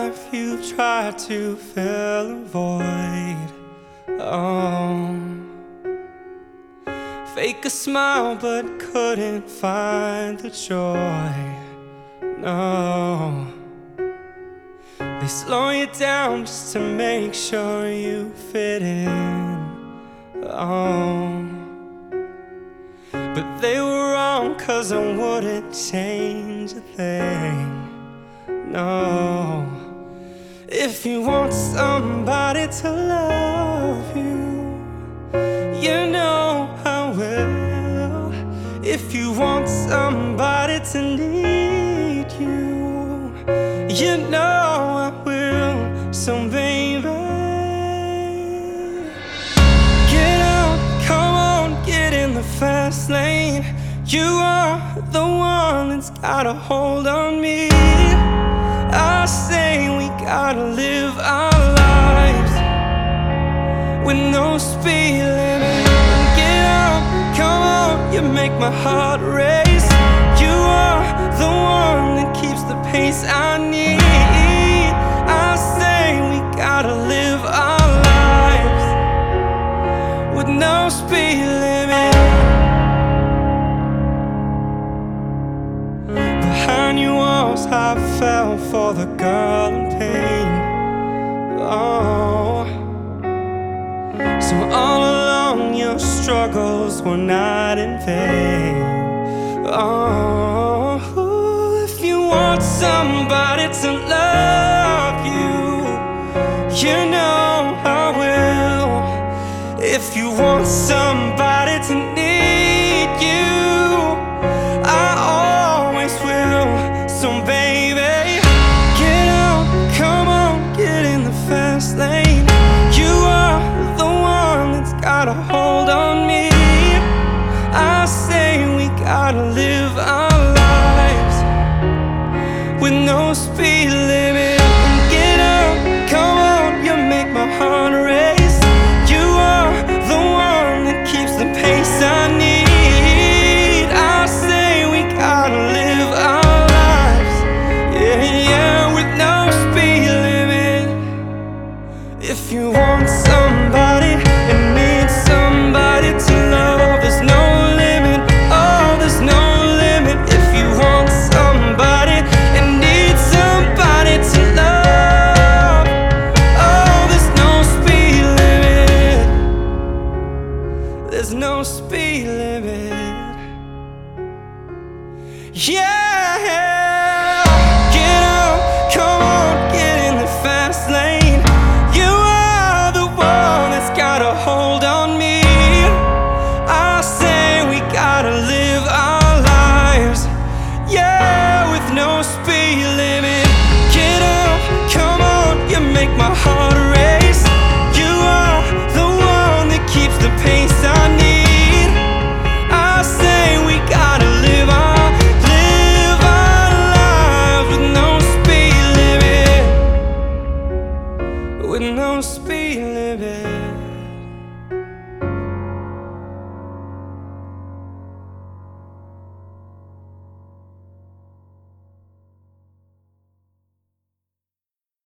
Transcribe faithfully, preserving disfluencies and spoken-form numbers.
life you've tried to fill a void. Oh, fake a smile but couldn't find the joy. No, they slow you down just to make sure you fit in. Oh, but they were wrong, 'cause I wouldn't change a thing. No, if you want somebody to love you, you know I will. If you want somebody to need you, you know I will. So baby, get out, come on, get in the fast lane. You are the one that's got a hold on me. I say we gotta live our lives with no speed limit. Get out, come on, you make my heart race. You are the one that keeps the pace I need. I say we gotta live our lives with no speed limit. Behind your walls I fell for the girl in pain. Oh, so all along your struggles were not in vain. Oh, if you want somebody to love you, you know I will. If you want somebody to need you, I always will. So baby, get out, come on, get in the fast lane. You are the one that's got a hold on me. I say we gotta live our lives with no speed limit. Get out, come on, you make my heart race. You are the one that keeps the pace I need. I say we gotta live our lives, yeah, yeah, with no speed limit. If you want somebody and need somebody to love, there's no limit, oh, there's no limit. If you want somebody and need somebody to love, oh, there's no speed limit. There's no speed limit. Yeah, get out, come on, get in the fast lane. You are the one that's got a hold on me. I say we gotta live our lives, yeah, with no speed limit. Get out, come on, you make my heart race. You are the one that keeps the pace I need. I say we gotta live our, live our lives with no speed limit, with no speed limit.